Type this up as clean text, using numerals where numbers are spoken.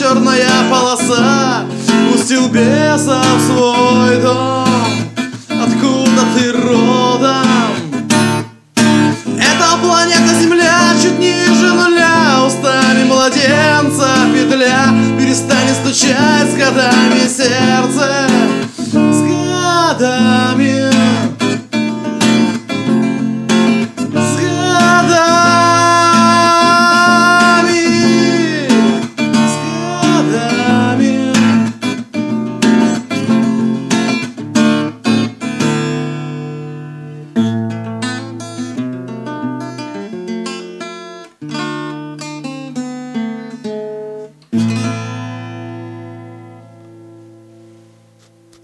черная полоса пустил беса в свой дом. Откуда ты родом? Это планета Земля, чуть ниже нуля. Устами младенца петля перестанет стучать с годами сердце.